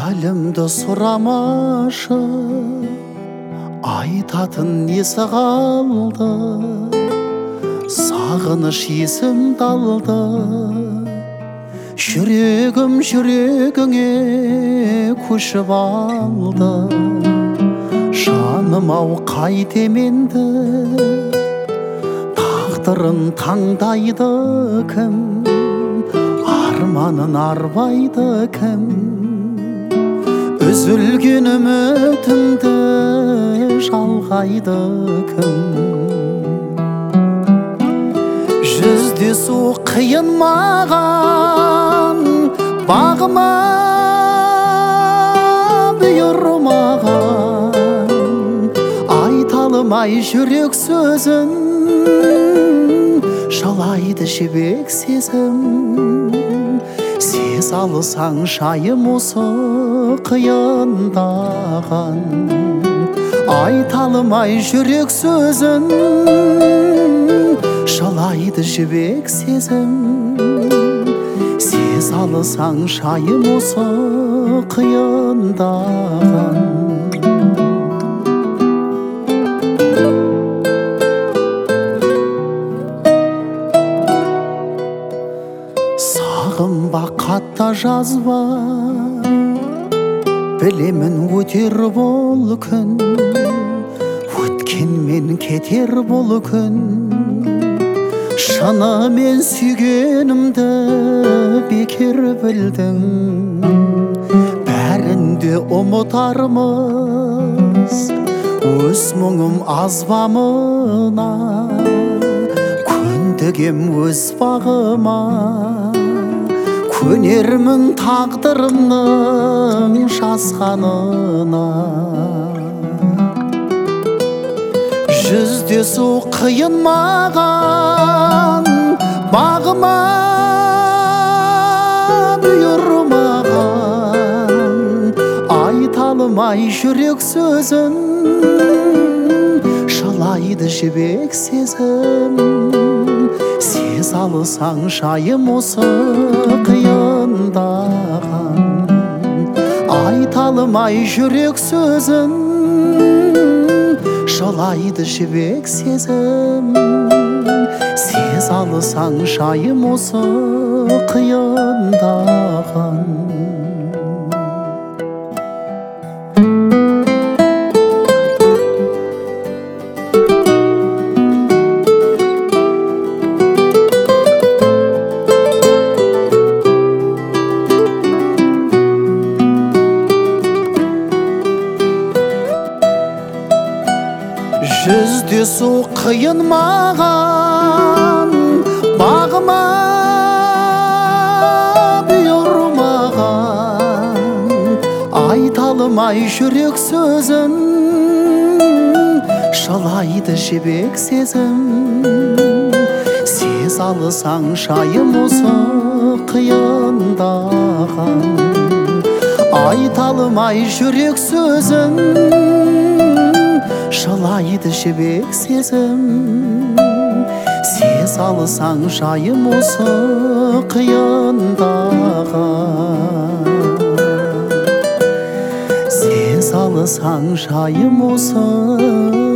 Халімді сұрамашы, айтатын несі қалды, сағыныш есімді алды. Жүрегім жүрегіңе көшіп алды. Жаным-ау қайтем енді, тағдырын таңдайды кім, арманын арбайды кім. Үзілген үмітімді жалғайды кім. Жүздесу қиын маған, бағыма бұйырмаған. Айталмай жүрек сөзін, жалайды жібек сезім. Сез алысаң шайым осы қиындаған. Айталмай жүрек сөзін, жалайды жібек сезім. Сез алысаң шайым осы қиындаған. Сағынба қатта жазба, білемін өтер бұл күн, өткенмен кетер бұл күн. Шынымен сүйгенімді бекер білдің, бәрінде ұмытармыз, өз мұңым аз ба мына, көндігем өз бағыма. Көнермін тағдырымның жазғанына. Жүздесу қиын маған, бағыма бұйырмаған. Айталмай жүрек сөзін, жалайды жібек сезім. Сез алысаң шайым осы қиындаған. Айталмай жүрек сөзін, жалайды жібек сезім. Сез алысаң шайым осы қиындаған. Жүздесу қиын маған, бағыма бұйырмаған. Айталмай жүрек сөзін, жалайды жібек сезім. Сез алысаң шайым осы қиындаған. Айталмай жүрек сөзін, жалайды жібек сезім. Сез алысаң жайым осы қиындаған. Сез алысаң жайым осы